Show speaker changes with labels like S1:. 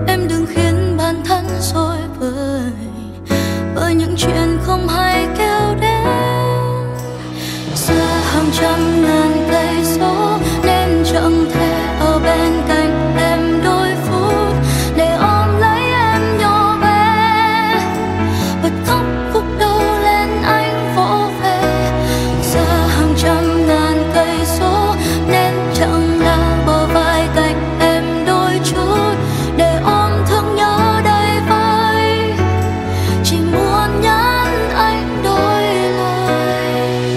S1: Em đừng khiến bản thân rối bời bởi những chuyện không hay.